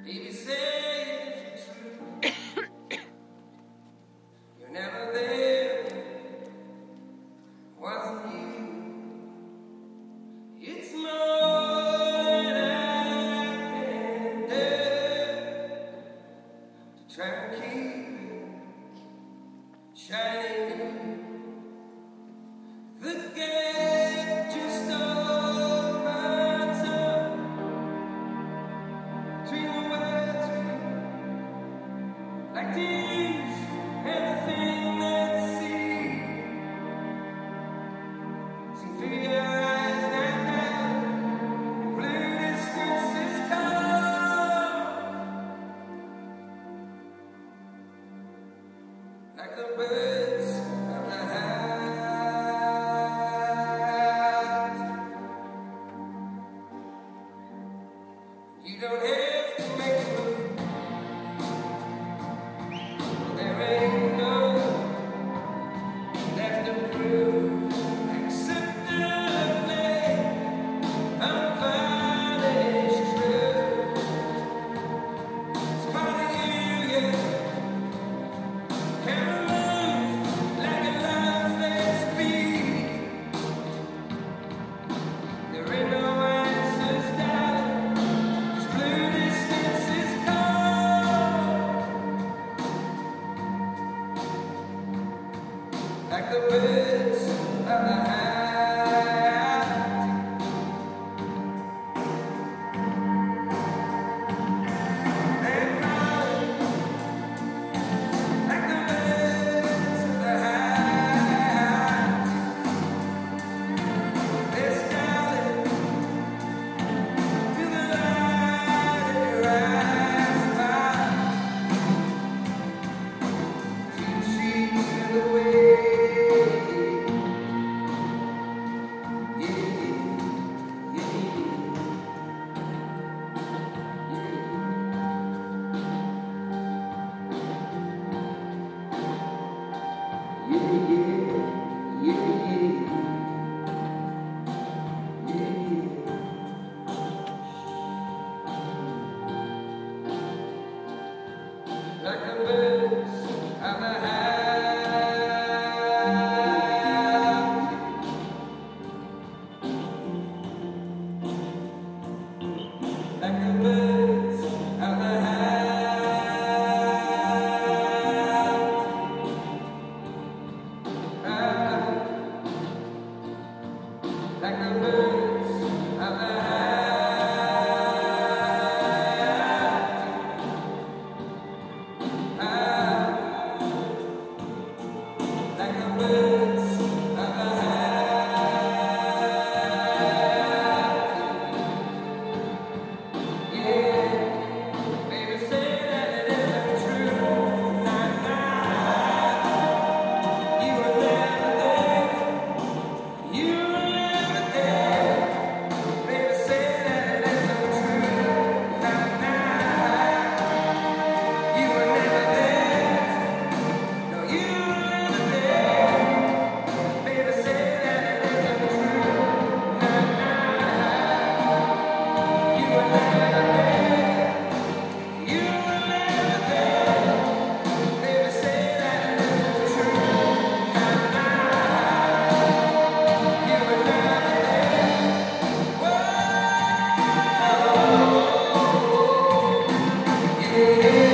Baby, say it's true. You're never there. Wasn't you? It's more than I can do to try to keep it shining. The gate just opens up between the words we like these everything that's seen. See through your eyes right now, blue distances come like the birds of the high. You don't have to make a move. There ain't no left to prove. Except the play unvarnished truth. It's part of you, yeah. Can't move like a lifeless beat. There ain't no answers, darling. This blue distance is cold, like the birds of the high. They're crying like the birds of the high. They're smiling to the light in your eyes. Two sheets in the way. Like the birds of the high, like the birds of the high, like the birds of the high. Like the birds of the high. Yeah, baby, say that it isn't true. Nah, nah, you were never there. You were never there. Baby, say that it isn't true. Nah, nah, you were never there. No, you were never there. Baby, say that it isn't true. Nah, nah, you were never there. You were never there. Baby, say that it isn't true. Nah, nah, you were never there. Whoa, yeah.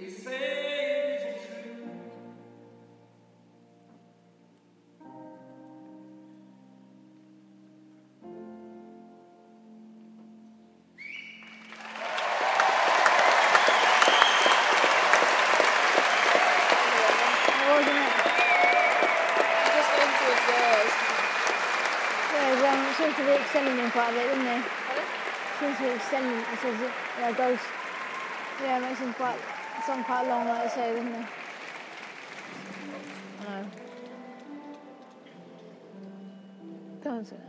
Baby, say, is it true? It seems to be extending them quite a bit, doesn't it? Pardon? Seems to be extending. It says it goes. Yeah, it makes them quite. It's on quite long, like I say, doesn't it? I know. Don't it?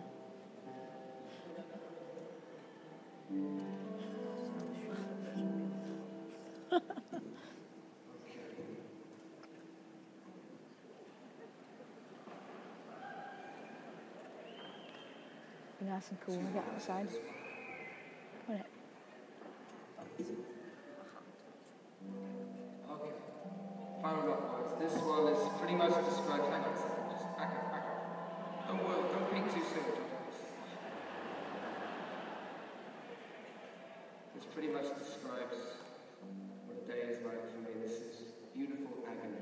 Be nice and cool when we get outside. Won't it? Okay. Final rock boys. This one is pretty much described. Hang on a second. Just back up. Don't peek too soon. This pretty much describes what a day is like for me. This is beautiful agony.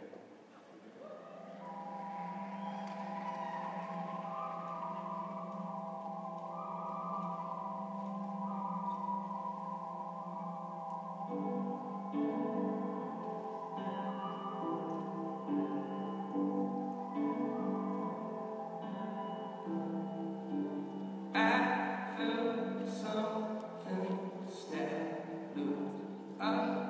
I feel something step loose.